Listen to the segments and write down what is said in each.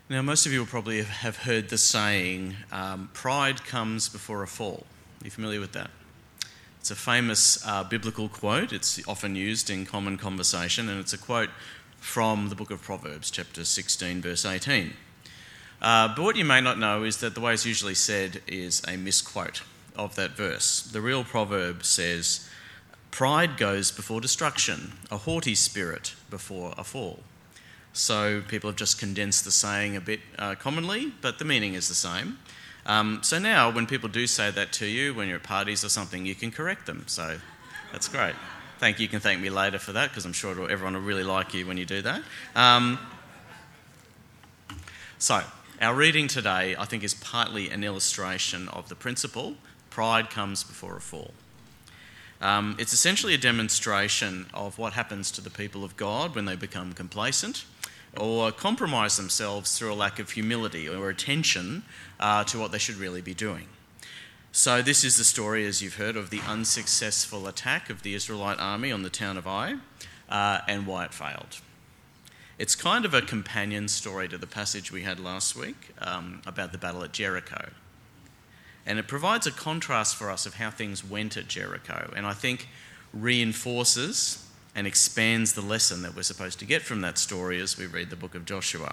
Now, most of you will probably have heard the saying, pride comes before a fall. Are you familiar with that? It's a famous biblical quote. It's often used in common conversation, and it's a quote from the book of Proverbs, chapter 16, verse 18. But what you may not know is that the way it's usually said is a misquote of that verse. The real proverb says, pride goes before destruction, a haughty spirit before a fall. So people have just condensed the saying a bit commonly, but the meaning is the same. So now when people do say that to you, when you're at parties or something, you can correct them. So that's great. Thank you. You can thank me later for that, because I'm sure everyone will really like you when you do that. So our reading today, I think, is partly an illustration of the principle, pride comes before a fall. It's essentially a demonstration of what happens to the people of God when they become complacent or compromise themselves through a lack of humility or attention to what they should really be doing. So this is the story, as you've heard, of the unsuccessful attack of the Israelite army on the town of Ai and why it failed. It's kind of a companion story to the passage we had last week about the battle at Jericho. And it provides a contrast for us of how things went at Jericho, and I think reinforces and expands the lesson that we're supposed to get from that story as we read the book of Joshua.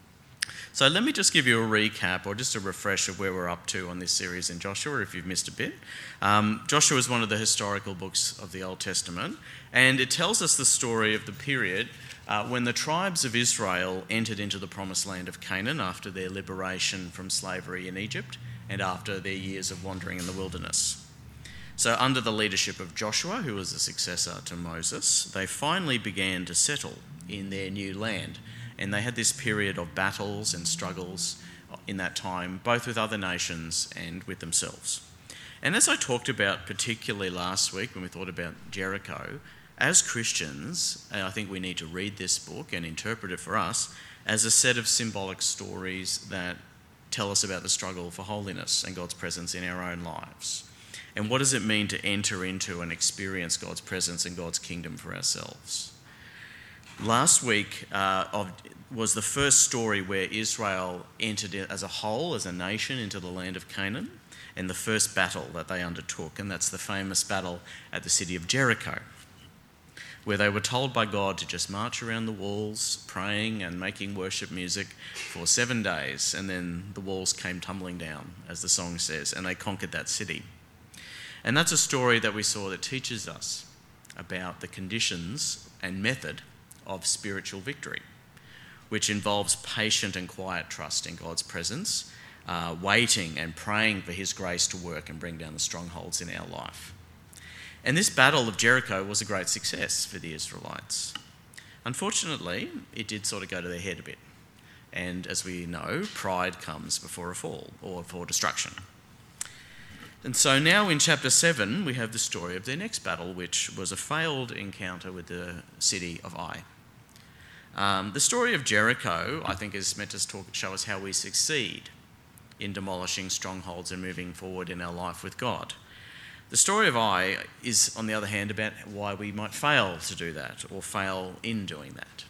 So let me just give you a recap or just a refresh of where we're up to on this series in Joshua, if you've missed a bit. Joshua is one of the historical books of the Old Testament, and it tells us the story of the period when the tribes of Israel entered into the promised land of Canaan after their liberation from slavery in Egypt and after their years of wandering in the wilderness. So under the leadership of Joshua, who was the successor to Moses, they finally began to settle in their new land. And they had this period of battles and struggles in that time, both with other nations and with themselves. And as I talked about particularly last week when we thought about Jericho, as Christians, I think we need to read this book and interpret it for us as a set of symbolic stories that tell us about the struggle for holiness and God's presence in our own lives. And what does it mean to enter into and experience God's presence and God's kingdom for ourselves? Last week was the first story where Israel entered as a whole, as a nation, into the land of Canaan, and the first battle that they undertook, and that's the famous battle at the city of Jericho, where they were told by God to just march around the walls, praying and making worship music for 7 days, and then the walls came tumbling down, as the song says, and they conquered that city. And that's a story that we saw that teaches us about the conditions and method of spiritual victory, which involves patient and quiet trust in God's presence, waiting and praying for his grace to work and bring down the strongholds in our life. And this battle of Jericho was a great success for the Israelites. Unfortunately, it did sort of go to their head a bit. And as we know, pride comes before a fall or before destruction. And so now in chapter 7, we have the story of their next battle, which was a failed encounter with the city of Ai. The story of Jericho, I think, is meant to show us how we succeed in demolishing strongholds and moving forward in our life with God. The story of Ai is, on the other hand, about why we might fail to do that or fail in doing that.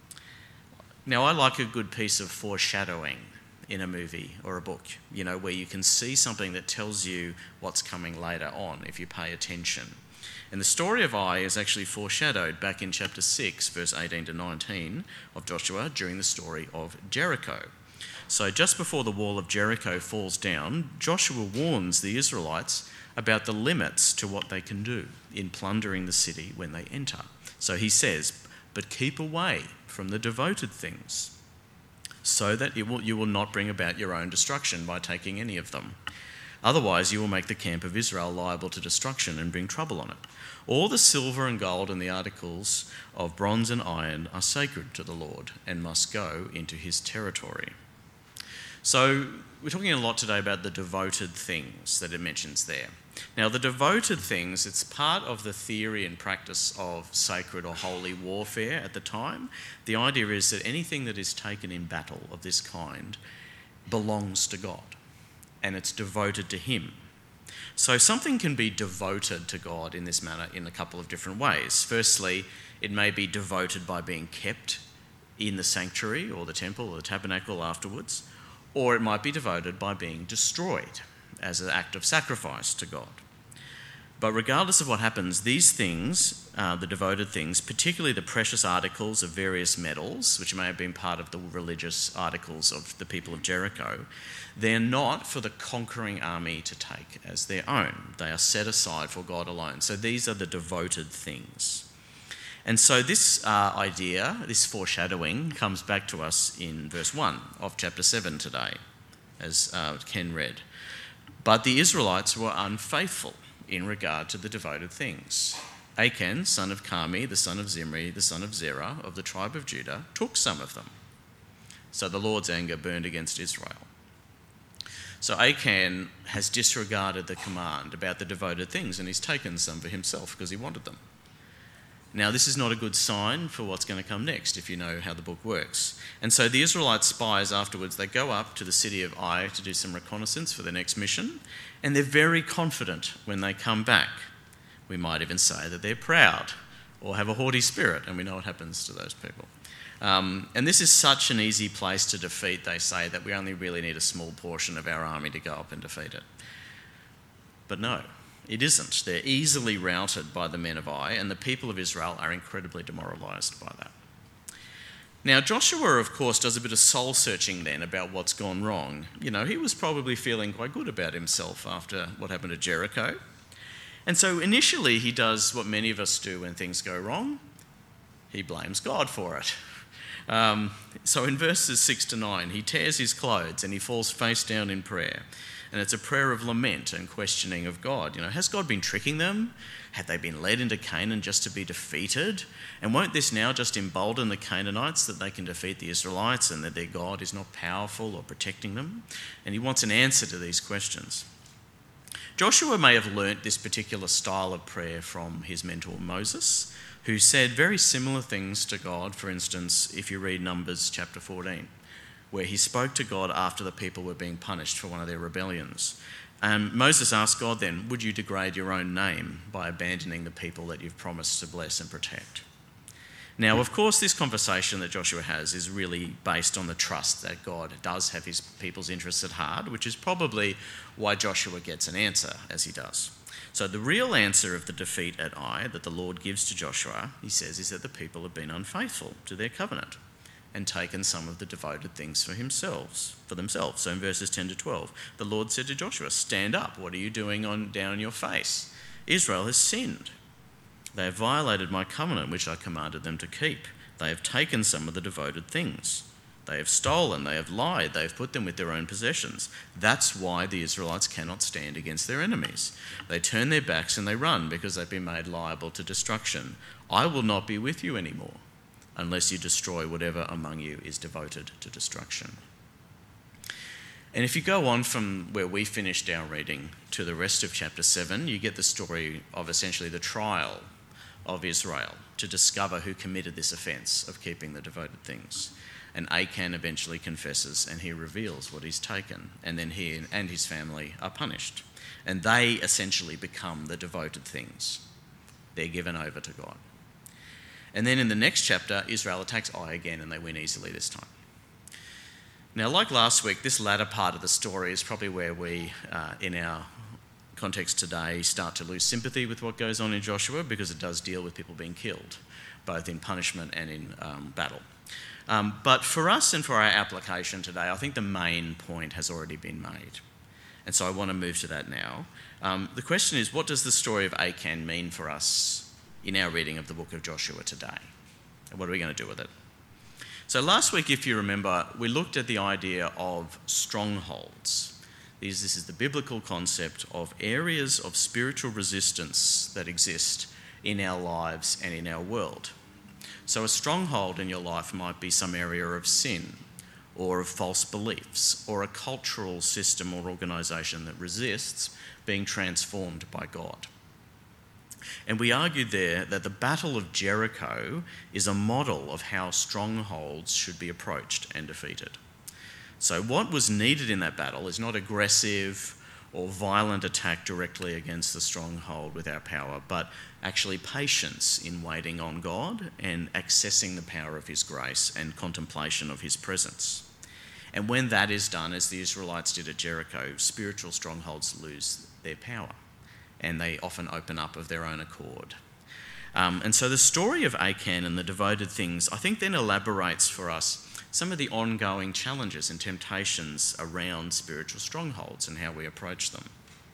Now, I like a good piece of foreshadowing in a movie or a book, where you can see something that tells you what's coming later on if you pay attention. And the story of Ai is actually foreshadowed back in chapter 6, verse 18 to 19 of Joshua during the story of Jericho. So just before the wall of Jericho falls down, Joshua warns the Israelites about the limits to what they can do in plundering the city when they enter. So he says, "But keep away from the devoted things, so that you will not bring about your own destruction by taking any of them. Otherwise, you will make the camp of Israel liable to destruction and bring trouble on it. All the silver and gold and the articles of bronze and iron are sacred to the Lord and must go into his territory." So we're talking a lot today about the devoted things that it mentions there. Now, the devoted things, it's part of the theory and practice of sacred or holy warfare at the time. The idea is that anything that is taken in battle of this kind belongs to God, and it's devoted to him. So something can be devoted to God in this manner in a couple of different ways. Firstly, it may be devoted by being kept in the sanctuary or the temple or the tabernacle afterwards, or it might be devoted by being destroyed as an act of sacrifice to God. But regardless of what happens, these things, the devoted things, particularly the precious articles of various metals, which may have been part of the religious articles of the people of Jericho, they're not for the conquering army to take as their own. They are set aside for God alone. So these are the devoted things. And so this idea, this foreshadowing, comes back to us in verse 1 of chapter 7 today, as Ken read. But the Israelites were unfaithful in regard to the devoted things. Achan, son of Carmi, the son of Zimri, the son of Zerah, of the tribe of Judah, took some of them. So the Lord's anger burned against Israel. So Achan has disregarded the command about the devoted things, and he's taken some for himself because he wanted them. Now, this is not a good sign for what's going to come next, if you know how the book works. And so the Israelite spies afterwards, they go up to the city of Ai to do some reconnaissance for their next mission, and they're very confident when they come back. We might even say that they're proud or have a haughty spirit, and we know what happens to those people. And this is such an easy place to defeat, they say, that we only really need a small portion of our army to go up and defeat it. But no. It isn't. They're easily routed by the men of Ai, and the people of Israel are incredibly demoralised by that. Now, Joshua, of course, does a bit of soul-searching then about what's gone wrong. You know, he was probably feeling quite good about himself after what happened at Jericho. And so initially he does what many of us do when things go wrong. He blames God for it. So in verses 6 to 9, he tears his clothes and he falls face down in prayer. And it's a prayer of lament and questioning of God. You know, has God been tricking them? Had they been led into Canaan just to be defeated? And won't this now just embolden the Canaanites that they can defeat the Israelites and that their God is not powerful or protecting them? And he wants an answer to these questions. Joshua may have learnt this particular style of prayer from his mentor Moses, who said very similar things to God. For instance, if you read Numbers chapter 14, where he spoke to God after the people were being punished for one of their rebellions. Moses asked God then, would you degrade your own name by abandoning the people that you've promised to bless and protect? Now, of course, this conversation that Joshua has is really based on the trust that God does have his people's interests at heart, which is probably why Joshua gets an answer as he does. So the real answer of the defeat at Ai that the Lord gives to Joshua, he says, is that the people have been unfaithful to their covenant and taken some of the devoted things for themselves. So in verses 10 to 12, the Lord said to Joshua, stand up, what are you doing down on your face? Israel has sinned. They have violated my covenant, which I commanded them to keep. They have taken some of the devoted things. They have stolen, they have lied, they have put them with their own possessions. That's why the Israelites cannot stand against their enemies. They turn their backs and they run because they've been made liable to destruction. I will not be with you anymore, unless you destroy whatever among you is devoted to destruction. And if you go on from where we finished our reading to the rest of chapter 7, you get the story of essentially the trial of Israel to discover who committed this offence of keeping the devoted things. And Achan eventually confesses and he reveals what he's taken, and then he and his family are punished. And they essentially become the devoted things. They're given over to God. And then in the next chapter, Israel attacks Ai again and they win easily this time. Now, like last week, this latter part of the story is probably where we, in our context today, start to lose sympathy with what goes on in Joshua, because it does deal with people being killed, both in punishment and in battle. But for us and for our application today, I think the main point has already been made. And so I want to move to that now. The question is, what does the story of Achan mean for us in our reading of the book of Joshua today? And what are we going to do with it? So last week, if you remember, we looked at the idea of strongholds. This is the biblical concept of areas of spiritual resistance that exist in our lives and in our world. So a stronghold in your life might be some area of sin or of false beliefs or a cultural system or organisation that resists being transformed by God. And we argued there that the Battle of Jericho is a model of how strongholds should be approached and defeated. So what was needed in that battle is not aggressive or violent attack directly against the stronghold with our power, but actually patience in waiting on God and accessing the power of his grace and contemplation of his presence. And when that is done, as the Israelites did at Jericho, spiritual strongholds lose their power and they often open up of their own accord. And so the story of Achan and the devoted things, I think, then elaborates for us some of the ongoing challenges and temptations around spiritual strongholds and how we approach them.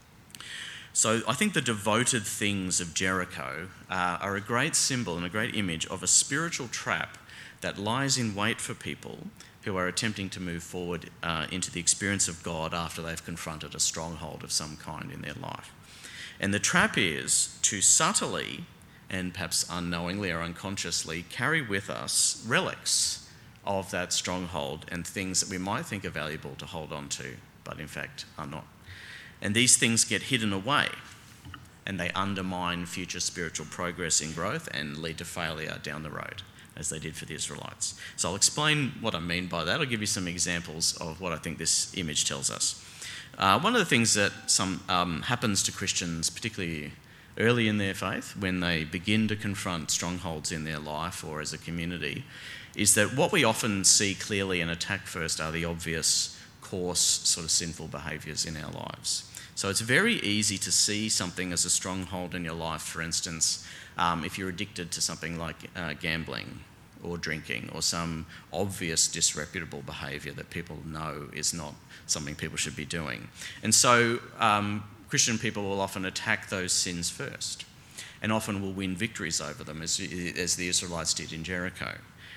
So I think the devoted things of Jericho are a great symbol and a great image of a spiritual trap that lies in wait for people who are attempting to move forward into the experience of God after they've confronted a stronghold of some kind in their life. And the trap is to subtly and perhaps unknowingly or unconsciously carry with us relics of that stronghold and things that we might think are valuable to hold on to, but in fact are not. And these things get hidden away and they undermine future spiritual progress in growth and lead to failure down the road, as they did for the Israelites. So I'll explain what I mean by that. I'll give you some examples of what I think this image tells us. One of the things that happens to Christians, particularly early in their faith, when they begin to confront strongholds in their life or as a community, is that what we often see clearly and attack first are the obvious, coarse, sort of sinful behaviours in our lives. So it's very easy to see something as a stronghold in your life, for instance, if you're addicted to something like gambling or drinking or some obvious disreputable behaviour that people know is not something people should be doing. And so Christian people will often attack those sins first and often will win victories over them, as the Israelites did in Jericho.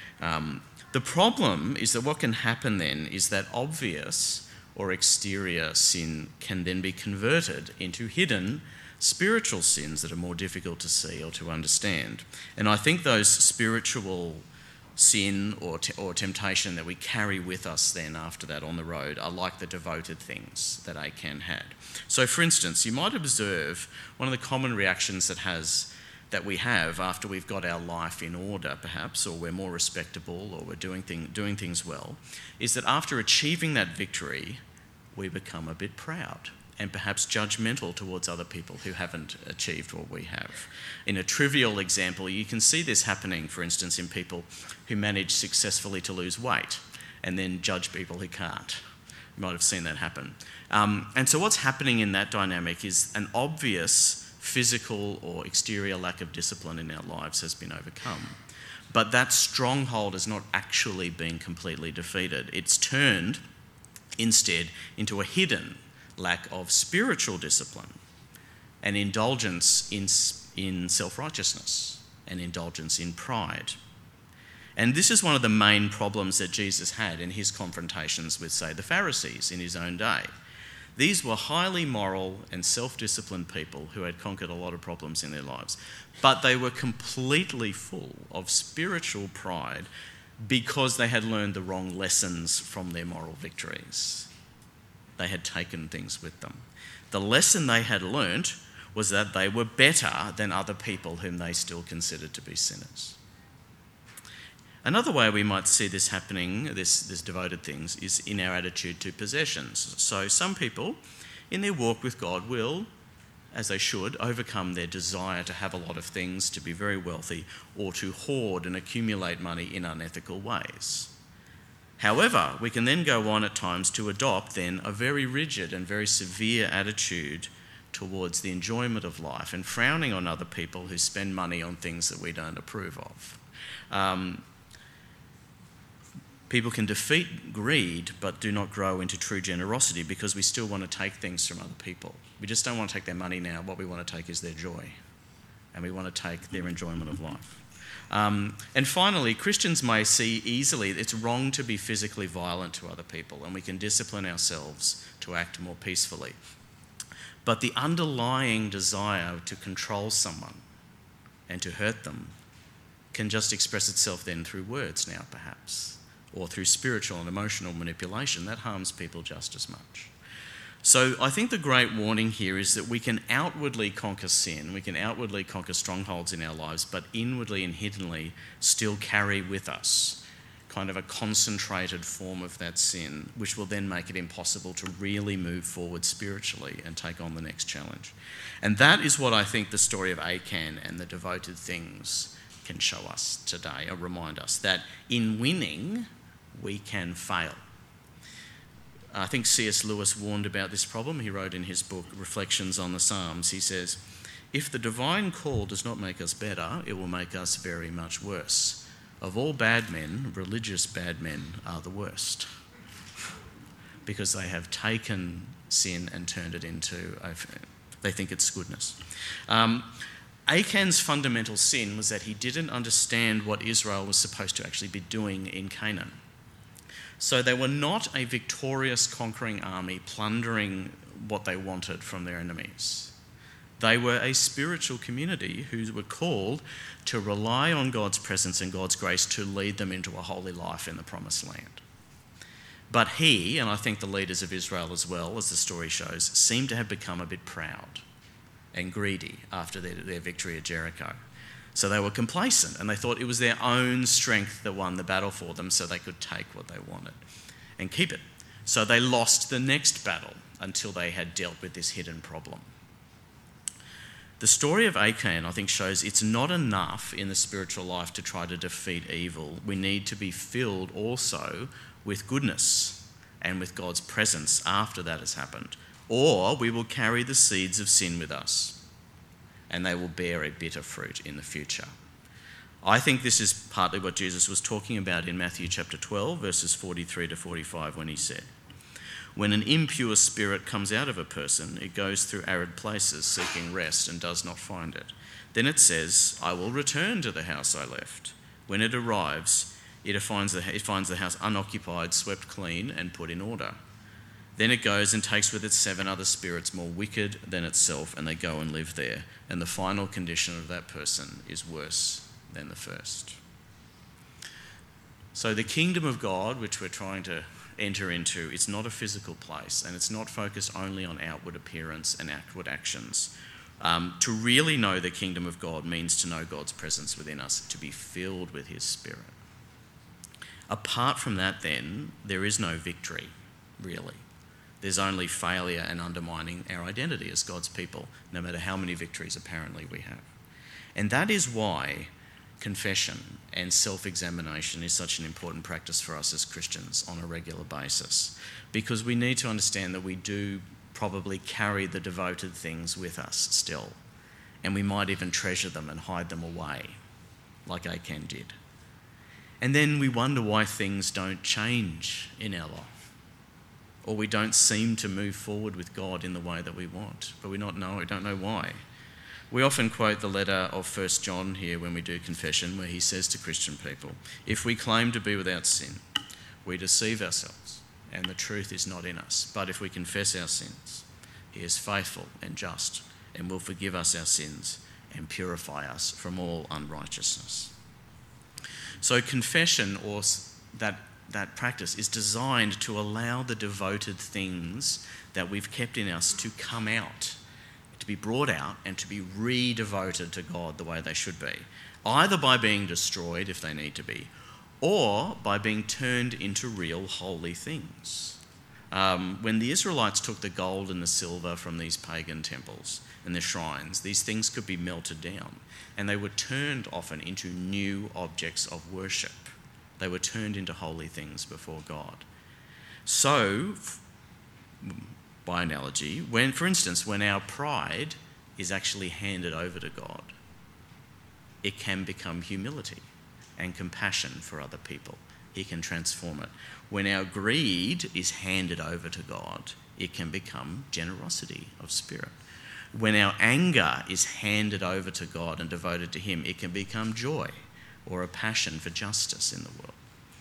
The problem is that what can happen then is that obvious or exterior sin can then be converted into hidden spiritual sins that are more difficult to see or to understand. And I think those spiritual sin or temptation that we carry with us then after that on the road are like the devoted things that Achan had. So for instance, you might observe one of the common reactions that we have after we've got our life in order, perhaps, or we're more respectable, or we're doing things well, is that after achieving that victory, we become a bit proud and perhaps judgmental towards other people who haven't achieved what we have. In a trivial example, you can see this happening, for instance, in people who manage successfully to lose weight and then judge people who can't. You might have seen that happen. And so what's happening in that dynamic is an obvious physical or exterior lack of discipline in our lives has been overcome. But that stronghold has not actually been completely defeated. It's turned instead into a hidden lack of spiritual discipline and indulgence in self-righteousness and indulgence in pride. And this is one of the main problems that Jesus had in his confrontations with, say, the Pharisees in his own day. These were highly moral and self-disciplined people who had conquered a lot of problems in their lives, but they were completely full of spiritual pride because they had learned the wrong lessons from their moral victories. They had taken things with them. The lesson they had learnt was that they were better than other people whom they still considered to be sinners. Another way we might see this happening, this devoted things, is in our attitude to possessions. So some people in their walk with God will, as they should, overcome their desire to have a lot of things, to be very wealthy, or to hoard and accumulate money in unethical ways. However, we can then go on at times to adopt then a very rigid and very severe attitude towards the enjoyment of life and frowning on other people who spend money on things that we don't approve of. People can defeat greed but do not grow into true generosity because we still want to take things from other people. We just don't want to take their money now. What we want to take is their joy, and we want to take their enjoyment of life. And finally, Christians may see easily it's wrong to be physically violent to other people, and we can discipline ourselves to act more peacefully. But the underlying desire to control someone and to hurt them can just express itself then through words now, perhaps, or through spiritual and emotional manipulation that harms people just as much. So I think the great warning here is that we can outwardly conquer sin, we can outwardly conquer strongholds in our lives, but inwardly and hiddenly still carry with us kind of a concentrated form of that sin, which will then make it impossible to really move forward spiritually and take on the next challenge. And that is what I think the story of Achan and the devoted things can show us today, or remind us that in winning, we can fail. I think C.S. Lewis warned about this problem. He wrote in his book, Reflections on the Psalms, he says, "If the divine call does not make us better, it will make us very much worse. Of all bad men, religious bad men are the worst, because they have taken sin and turned it into, they think it's goodness." Achan's fundamental sin was that he didn't understand what Israel was supposed to actually be doing in Canaan. So they were not a victorious conquering army plundering what they wanted from their enemies. They were a spiritual community who were called to rely on God's presence and God's grace to lead them into a holy life in the promised land. But he, and I think the leaders of Israel as well, as the story shows, seemed to have become a bit proud and greedy after their victory at Jericho. So they were complacent and they thought it was their own strength that won the battle for them, so they could take what they wanted and keep it. So they lost the next battle until they had dealt with this hidden problem. The story of Achan, I think, shows it's not enough in the spiritual life to try to defeat evil. We need to be filled also with goodness and with God's presence after that has happened. Or we will carry the seeds of sin with us, and they will bear a bitter fruit in the future. I think this is partly what Jesus was talking about in Matthew chapter 12, verses 43 to 45, when he said, "When an impure spirit comes out of a person, it goes through arid places seeking rest and does not find it. Then it says, 'I will return to the house I left.' When it arrives, it finds the house unoccupied, swept clean, and put in order. Then it goes and takes with it 7 other spirits more wicked than itself, and they go and live there. And the final condition of that person is worse than the first." So the kingdom of God, which we're trying to enter into, it's not a physical place, and it's not focused only on outward appearance and outward actions. To really know the kingdom of God means to know God's presence within us, to be filled with his Spirit. Apart from that, then, there is no victory, really. There's only failure and undermining our identity as God's people, no matter how many victories apparently we have. And that is why confession and self-examination is such an important practice for us as Christians on a regular basis, because we need to understand that we do probably carry the devoted things with us still, and we might even treasure them and hide them away, like Achan did. And then we wonder why things don't change in our life, or we don't seem to move forward with God in the way that we want, but we don't know why. We often quote the letter of 1 John here when we do confession, where he says to Christian people, "If we claim to be without sin, we deceive ourselves, and the truth is not in us. But if we confess our sins, he is faithful and just, and will forgive us our sins and purify us from all unrighteousness." So confession, or that practice, is designed to allow the devoted things that we've kept in us to come out, to be brought out and to be re-devoted to God the way they should be, either by being destroyed if they need to be, or by being turned into real holy things. When the Israelites took the gold and the silver from these pagan temples and the shrines, these things could be melted down, and they were turned often into new objects of worship. They were turned into holy things before God. So, by analogy, for instance, when our pride is actually handed over to God, it can become humility and compassion for other people. He can transform it. When our greed is handed over to God, it can become generosity of spirit. When our anger is handed over to God and devoted to him, it can become joy or a passion for justice in the world.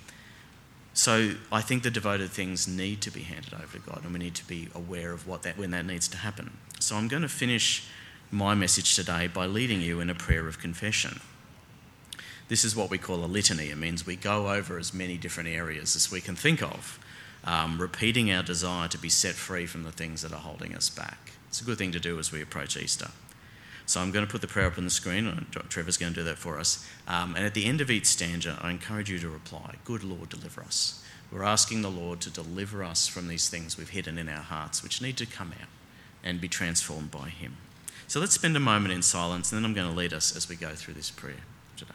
So I think the devoted things need to be handed over to God, and we need to be aware of when that needs to happen. So I'm going to finish my message today by leading you in a prayer of confession. This is what we call a litany. It means we go over as many different areas as we can think of, repeating our desire to be set free from the things that are holding us back. It's a good thing to do as we approach Easter. So I'm going to put the prayer up on the screen, and Trevor's going to do that for us. And at the end of each stanza, I encourage you to reply, "Good Lord, deliver us." We're asking the Lord to deliver us from these things we've hidden in our hearts, which need to come out and be transformed by him. So let's spend a moment in silence, and then I'm going to lead us as we go through this prayer today.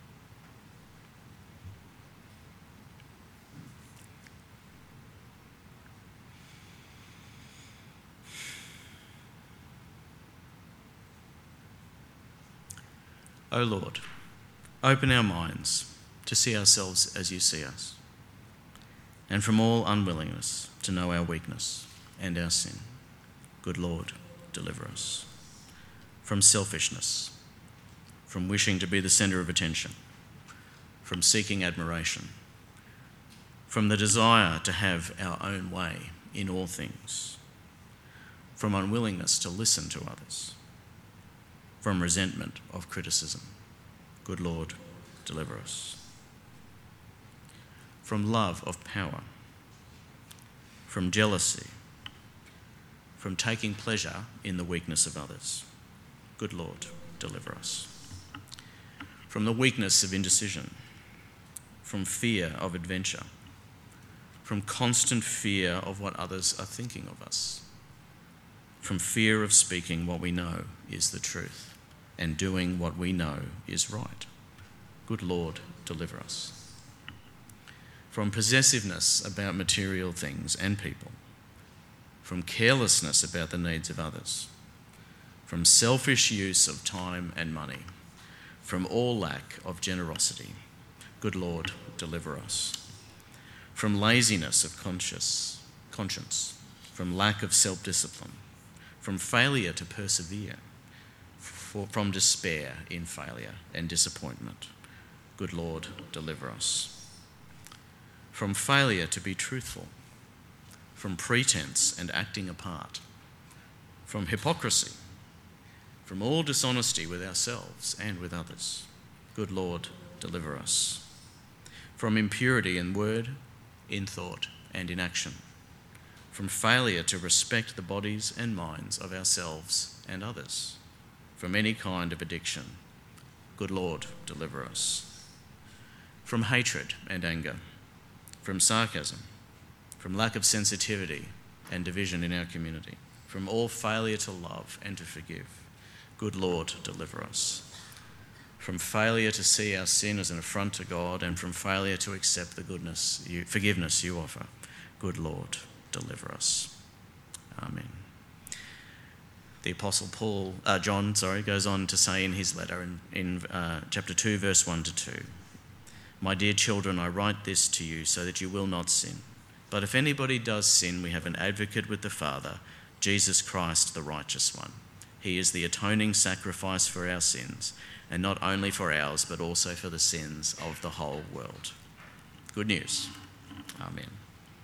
O Lord, open our minds to see ourselves as you see us, and from all unwillingness to know our weakness and our sin. Good Lord, deliver us from selfishness, from wishing to be the centre of attention, from seeking admiration, from the desire to have our own way in all things, from unwillingness to listen to others, from resentment of criticism. Good Lord, deliver us. From love of power, from jealousy, from taking pleasure in the weakness of others. Good Lord, deliver us. From the weakness of indecision, from fear of adventure, from constant fear of what others are thinking of us, from fear of speaking what we know is the truth and doing what we know is right. Good Lord, deliver us. From possessiveness about material things and people, from carelessness about the needs of others, from selfish use of time and money, from all lack of generosity. Good Lord, deliver us. From laziness of conscience, from lack of self-discipline, from failure to persevere, from despair in failure and disappointment. Good Lord, deliver us. From failure to be truthful, from pretense and acting a part, from hypocrisy, from all dishonesty with ourselves and with others. Good Lord, deliver us. From impurity in word, in thought and in action, from failure to respect the bodies and minds of ourselves and others, from any kind of addiction. Good Lord, deliver us. From hatred and anger, from sarcasm, from lack of sensitivity and division in our community, from all failure to love and to forgive. Good Lord, deliver us. From failure to see our sin as an affront to God, and from failure to accept the forgiveness you offer. Good Lord, deliver us. Amen. The Apostle John goes on to say in his letter in chapter 2, verse 1 to 2, "My dear children, I write this to you so that you will not sin. But if anybody does sin, we have an advocate with the Father, Jesus Christ, the righteous one. He is the atoning sacrifice for our sins, and not only for ours, but also for the sins of the whole world." Good news. Amen.